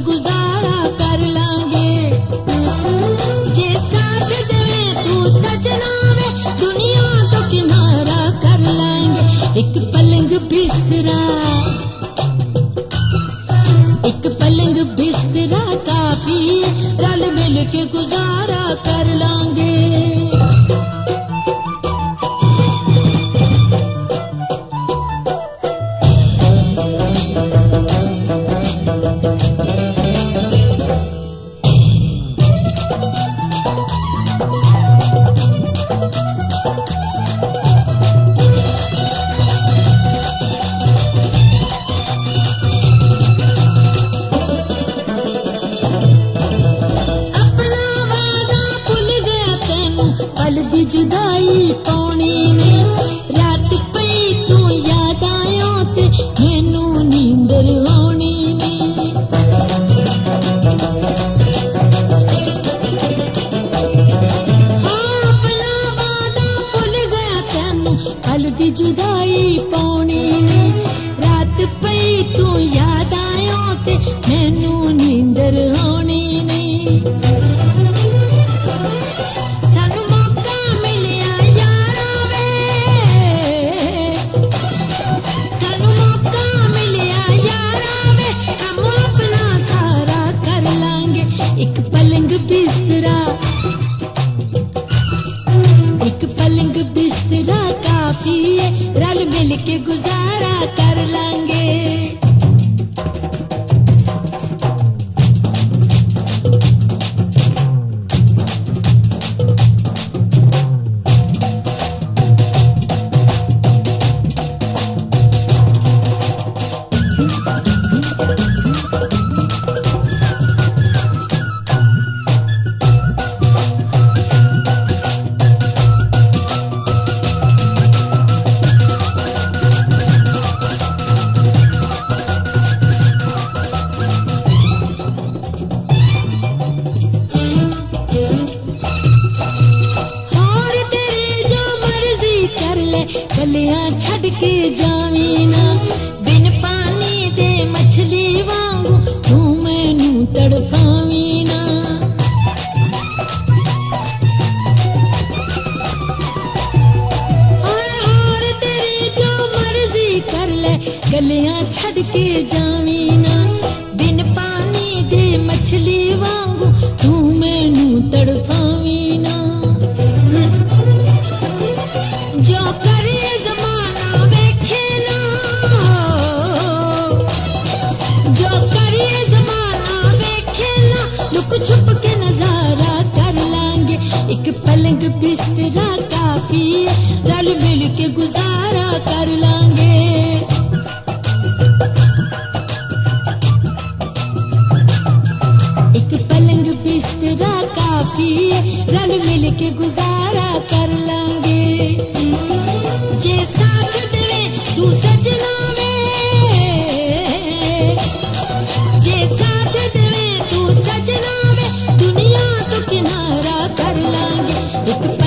गुजारा कर लांगे। जे साथ दे तू सजना वे दुनिया तो किनारा कर लांगे। एक पलंग बिस्तरा काफी रल मिल के गुजारा कर लांगे। जुदाई पानी ने रात पई तू याद आयो ते मैनू नींदर आनी ने। अपना वादा भुल गया तैनू कल दी जुदाई पानी ने रात पई तू याद आयो ते मैनू नींदर आनी ने। एक पलंग बिस्तरा काफी है रल मिल के गुजारा कर लांगे। गलियां छड़ के जावी ना बिन पानी दे मछली वांगू तू मैनू तड़पावी ना। और तेरी जो मर्जी कर ले गलियां छड़ के जावी ना बिन पानी दे मछली वांगू तू मैनू तड़पावी ना। जो करिए जमाना वेखे ना जो करिए जमाना वेखे ना लुक छुप के नजारा कर लांगे। एक पलंग बिस्तरा काफी है रल मिल के गुजारा कर लांगे। एक पलंग बिस्तरा काफी है रल मिल के गुजारा कर लांगे। जे साथ दे तू सजना वे जे साथ दे तू सजना वे दुनिया तो किनारा कर लांगे।